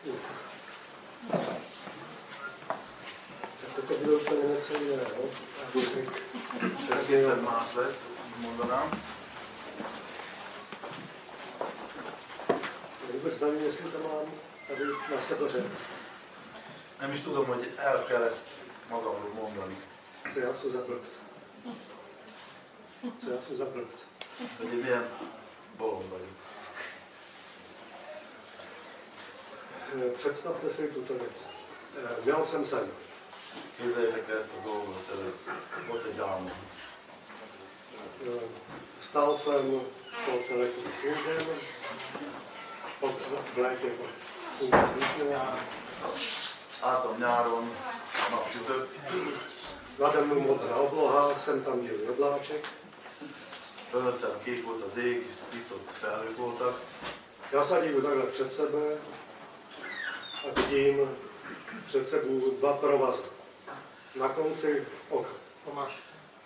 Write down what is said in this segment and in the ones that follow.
Tak to bylo úplně něco jiného. Taky se máš les, mondanám. Vůbec nevím, jestli to mám tady na sebe říct. Nem is tudom, hogy el kell ezt magamról mondani. Co já jsem za blbce. Co já jsem za blbce. Hogy én milyen bolond vagyok. Představte si tuto věc. Měl jsem sen. Képzeljétek el ezt a dolgot, volt egy álmom. Vstal jsem po telekým snížem, v létě pod sluncem. Álltam nyáron, a nap sütött. Nade mnou modrá obloha, jsem tam viděl jabláček. Fölöttem kék volt az ég, itt ott felhők voltak. Já se dívu takhle před sebe a vidím před sebou dva provazy. Na konci oka. Tomáš.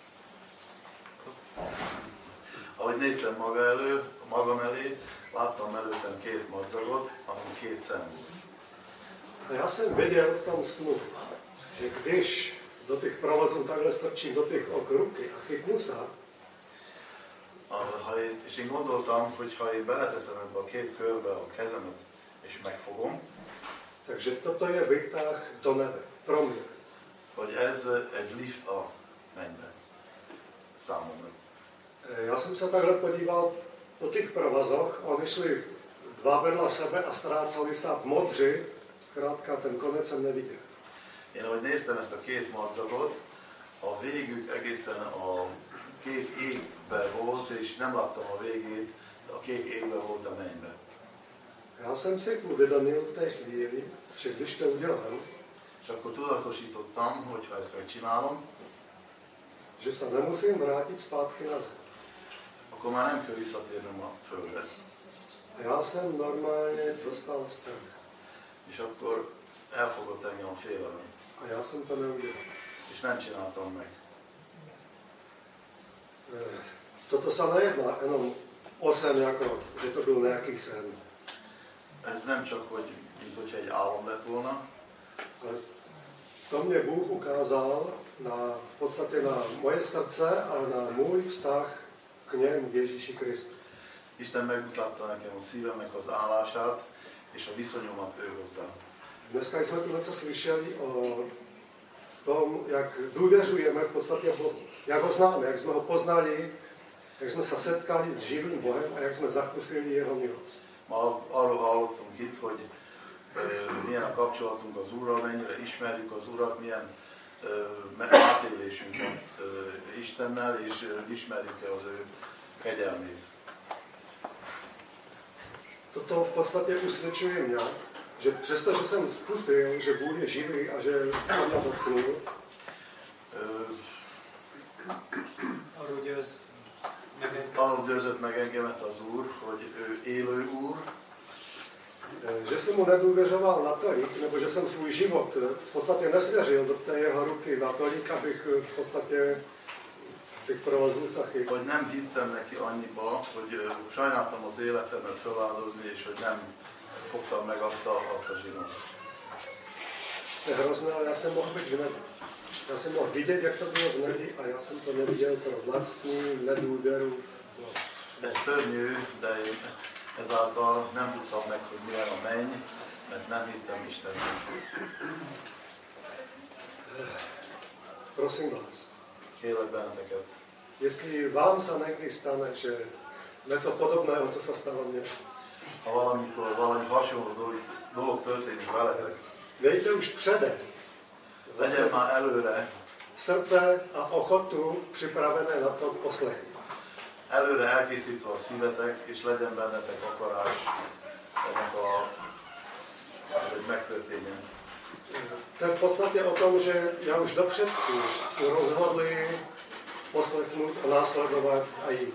Ahogy néztem magam elé, láttam előttem két madzagot, amin két szem volt. A já jsem věděl v tom snu, že když do těch provazů takhle strčím do těch ok ruky a chytnu se, És én gondoltam, hogy ha én beleteszem ebbe a két körbe a kezemet és megfogom, takže toto je vytah do nebe, pro mě. hogy ez egy lift a mennybe számomra. Já jsem se takhle podíval po těch provazoch, oni šli dva vedle sebe a ztráceli se v modři, zkrátka ten konec jsem neviděl. Én ahogy néztem ezt a két madzagot, a végük egészen a kék égbe volt, és nem láttam a végét, de a kék égbe volt a mennybe. Já jsem si uvědomil v té chvíli, že když to udělám, És akkor tudatosítottam, hogy ha ezt megcsinálom, že se nemusím vrátit zpátky na zem. akkor már nem kell visszatérnem a földre. A já jsem normálně dostal strach. És akkor elfogott engem a félelem. A já jsem to neudělal. És nem csináltam meg. Toto se nejedná jenom o sen, jako, že to byl nějaký sen. Ez nem csak, hogy mint hogyha egy álom lett volna, Ale to mě Bůh ukázal v podstatě na moje srdce a na můj vztah k němu, Ježíši Kristu. Isten megmutatta nekem a szívemnek az állását és a viszonyomat ő hozzá. Dneska jsme tu něco slyšeli o tom, jak důvěřujeme v podstatě Bohu. Jak ho známe, jak jsme ho poznali, jak jsme se setkali s živým Bohem a jak jsme zakusili jeho milost. Ma arról hallottunk itt, hogy milyen a kapcsolatunk az Úrral, mennyire ismerjük az Urat, milyen átélésünk van Istennel, és ismerjük-e az ő kegyelmét. Toto v podstatě usvědčuje mě, že přestože jsem zkusil, že Bůh je živý a že se mě dotknul, arról győzött meg engemet az Úr, hogy ő élő Úr, že jsem mu nedůvěřoval natolik, nebo že jsem svůj život v podstatě nesvěřil do té jeho ruky natolik, abych v podstatě těch provazů se chytil. Hogy nem hittem neki annyiba, hogy sajnáltam az életemet feláldozni, és hogy nem fogtam meg azt a zsinót. To je hrozné, ale já jsem mohl být v nebi. Já jsem mohl vidět, jak to bylo v nebi, a já jsem to neviděl pro vlastní nedůvěru. Ez szörnyű, de én ezáltal nem tudtam meg, hogy milyen a menny, mert nem hittem Istennek. Prosím vás, Kérlek benneteket, jestli vám se někdy stane, že něco podobného, co se stalo mně, ha valamikor valami hasonló dolog történik veletek, mějte už předem legyen már előre, srdce a ochotu připravené na to poslechnout. előre elkészítve a szívetek, és legyen bennetek akarás ennek hogy megtörténjen. To je v podstatě o tom, že já už dopředu se rozhodli poslechnout a následovat a jít.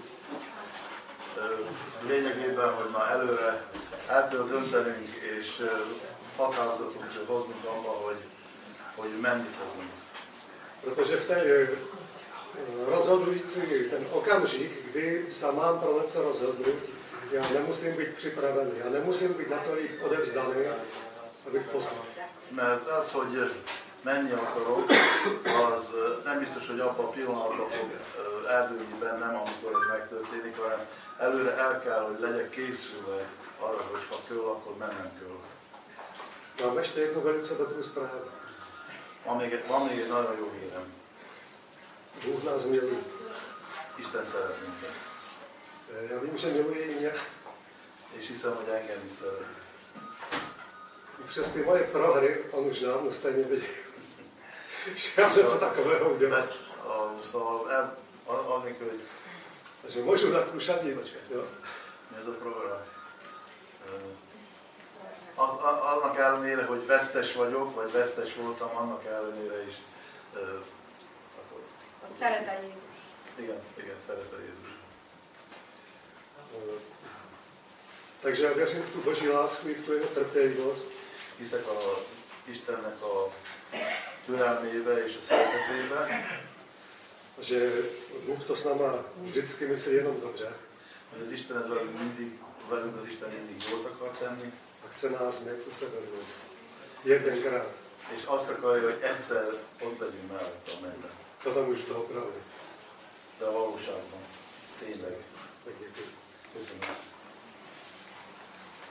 Lényegében, hogy már előre el kell döntenünk, és határozatot kell hoznunk abban, hogy menni fogunk. Protože v té rozhodující ten okamžik, kdy se mám pro něco rozhodnout, já nemusím být připravený, já nemusím být natolik odevzdaný, abych poslal. Mert az, hogy menni akarok, az nem biztos, hogy abban a pillanatban fog eldőlni bennem, amikor ez megtörténik, hanem előre el kell, hogy legyek készülve arra, hogy ha kell, akkor mennem kell. Mám ještě jednu velice dobrou zprávu. Van még egy nagyon jó hírem. Bůh nás miluje. Isten szeret minket. Já vím, že miluje i mě. És hiszem, hogy engem is szeret. Přes ty moje prohry on už dávno stejně vidí, že já něco takového udělám. Szóval amikor, hogy Takže můžu zakúšat jim. mi ez a program? Annak ellenére, hogy vesztes vagyok, vagy vesztes voltam, annak ellenére is akkor... Szeretel Jézus. Igen, szeretel Jézus. Takže já věřím v tu Boží lásku i v tu jeho trpělivost. Hiszek Istennek a türelmébe és a szeretetébe. Že Bůh to s náma vždycky myslí jenom dobře. Hogy az Isten ez velünk az Isten mindig jót akar tenni. A chce nás někdo severnout. Jedenkrát. És azt akarja, hogy egyszer ott legyünk mellett a mennyben. Potom už toho pravdy. De a valóságban. Tényleg. Tak děkuji. Köszönöm.